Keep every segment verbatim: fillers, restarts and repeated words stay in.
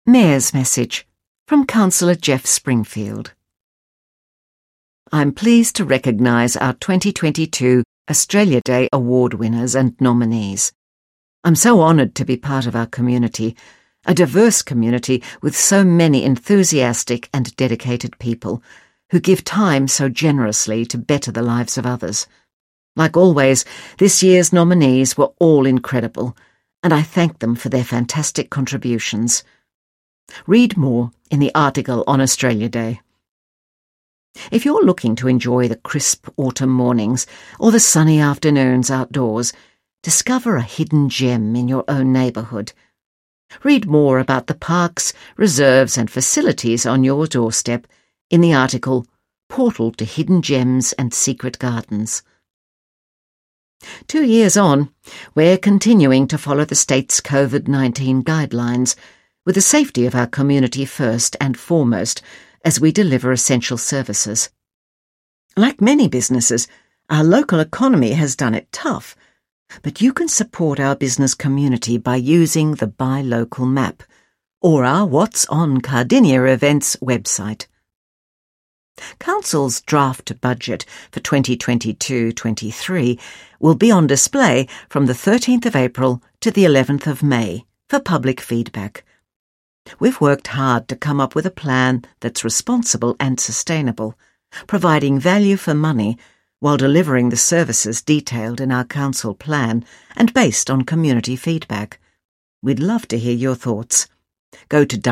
Mayor's Message from Councillor Jeff Springfield. I'm pleased to recognise our twenty twenty-two Australia Day Award winners and nominees. I'm so honoured to be part of our community, a diverse community with so many enthusiastic and dedicated people who give time so generously to better the lives of others. Like always, this year's nominees were all incredible, and I thank them for their fantastic contributions. Read more in the article on Australia Day. If you're looking to enjoy the crisp autumn mornings or the sunny afternoons outdoors, discover a hidden gem in your own neighbourhood. Read more about the parks, reserves and facilities on your doorstep in the article Portal to Hidden Gems and Secret Gardens. Two years on, we're continuing to follow the state's COVID nineteen guidelines, with the safety of our community first and foremost as we deliver essential services. Like many businesses, our local economy has done it tough, but you can support our business community by using the Buy Local map or our What's on Cardinia events website. Council's draft budget for twenty twenty-two twenty-three will be on display from the thirteenth of April to the eleventh of May for public feedback. We've worked hard to come up with a plan that's responsible and sustainable, providing value for money while delivering the services detailed in our council plan and based on community feedback. We'd love to hear your thoughts. Go to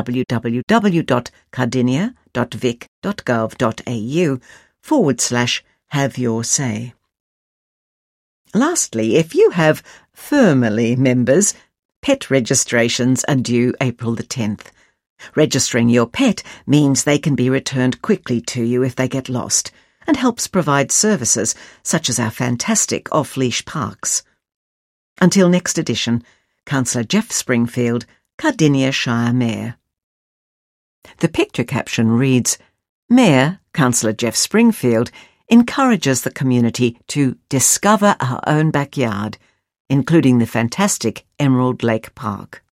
www.cardinia.vic.gov.au forward slash have your say. Lastly, if you have Firmly members, pet registrations are due April the tenth. Registering your pet means they can be returned quickly to you if they get lost and helps provide services such as our fantastic off-leash parks. Until next edition, Councillor Jeff Springfield, Cardinia Shire Mayor. The picture caption reads, Mayor, Councillor Jeff Springfield, encourages the community to discover our own backyard, including the fantastic Emerald Lake Park.